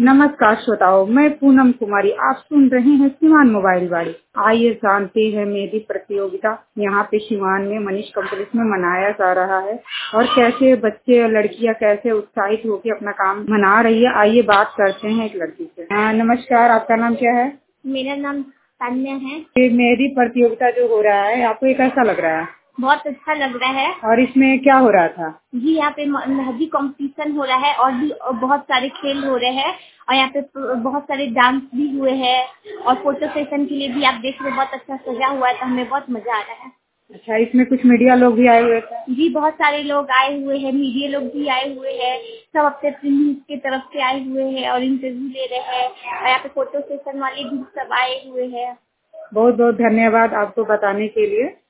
नमस्कार श्रोताओ, मैं पूनम कुमारी। आप सुन रहे हैं सिवान मोबाइल वाड़ी। आइए जानते हैं मेरी प्रतियोगिता यहाँ पे सिवान में मनीष कॉम्प्लेक्स में मनाया जा रहा है और कैसे बच्चे और लड़कियाँ कैसे उत्साहित होकर अपना काम मना रही है। आइए बात करते हैं एक लड़की से। नमस्कार, आपका नाम क्या है? मेरा नाम तान्या है। ये मेरी प्रतियोगिता जो हो रहा है, आपको ये कैसा लग रहा है? बहुत अच्छा लग रहा है। और इसमें क्या हो रहा था? जी, यहाँ पे मेहंदी कंपटीशन हो रहा है और भी बहुत सारे खेल हो रहे हैं और यहाँ पे बहुत सारे डांस भी हुए हैं और फोटो सेशन के लिए भी आप देख रहे हैं, बहुत अच्छा सजा हुआ है, तो हमें बहुत मजा आ रहा है। अच्छा, इसमें कुछ मीडिया लोग भी आए हुए थे? जी, बहुत सारे लोग आए हुए हैं, मीडिया लोग भी आए हुए हैं, सब अपने न्यूज की तरफ से आए हुए हैं और इंटरव्यू ले रहे हैं और यहाँ पे फोटो सेशन वाले भी सब आए हुए हैं। बहुत बहुत धन्यवाद आपको बताने के लिए।